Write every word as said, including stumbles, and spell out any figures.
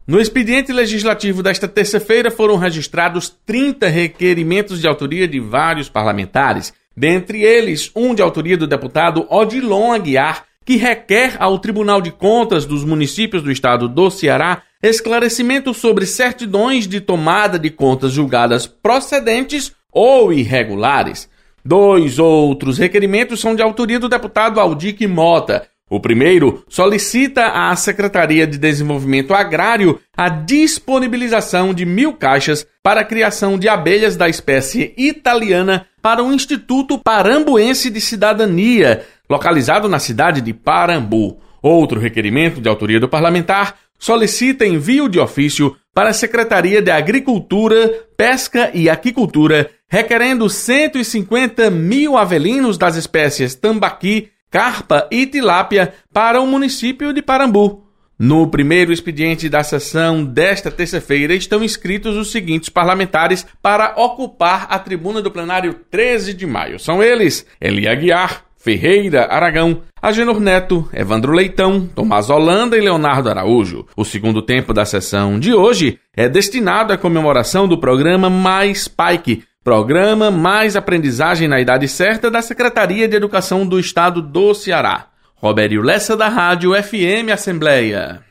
No expediente legislativo desta terça-feira foram registrados trinta requerimentos de autoria de vários parlamentares, dentre eles um de autoria do deputado Odilon Aguiar, que requer ao Tribunal de Contas dos municípios do estado do Ceará esclarecimento sobre certidões de tomada de contas julgadas procedentes ou irregulares. Dois outros requerimentos são de autoria do deputado Aldique Mota. O primeiro solicita à Secretaria de Desenvolvimento Agrário a disponibilização de mil caixas para a criação de abelhas da espécie italiana para o Instituto Parambuense de Cidadania, localizado na cidade de Parambu. Outro requerimento de autoria do parlamentar solicita envio de ofício para a Secretaria de Agricultura, Pesca e Aquicultura, requerendo cento e cinquenta mil avelinos das espécies tambaqui, carpa e tilápia para o município de Parambu. No primeiro expediente da sessão desta terça-feira estão inscritos os seguintes parlamentares para ocupar a tribuna do plenário treze de maio. São eles: Eli Aguiar, Ferreira Aragão, Agenor Neto, Evandro Leitão, Tomás Holanda e Leonardo Araújo. O segundo tempo da sessão de hoje é destinado à comemoração do programa Mais Paique, Programa Mais Aprendizagem na Idade Certa da Secretaria de Educação do Estado do Ceará. Robério Lessa, da Rádio F M Assembleia.